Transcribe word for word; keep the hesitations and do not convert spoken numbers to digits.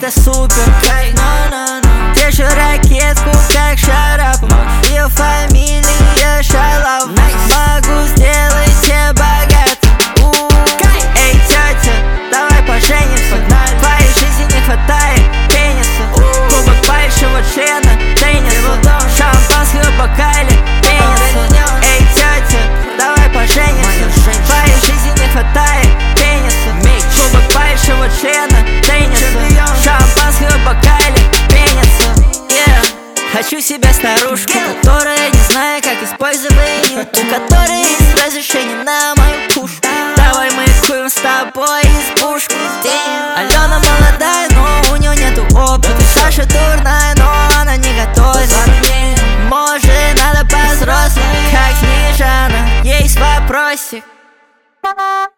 это супер кайф. Держу ракетку как Шарапов, ее фамилия Шалав. Могу сделать тебя богатым. Эй, тетя, давай поженимся. В твоей жизни не хватает пениса. Кубок большого члена, тенниса, шампанское в бокале, пениса. Эй, тетя, давай поженимся. В твоей жизни не хватает пениса. Кубок большого члена, тенниса, шампанское в бокале, пениса. Yeah. Хочу себе старушку, которая не знает, как использовать нюд, у которой есть разрешение на мою пушку. Давай мы куем с тобой избушку. Алена молодая, но у нее нету опыта. Саша дурная, но она не готова. Может, надо по-взрослому, как Снежана. Есть вопросик.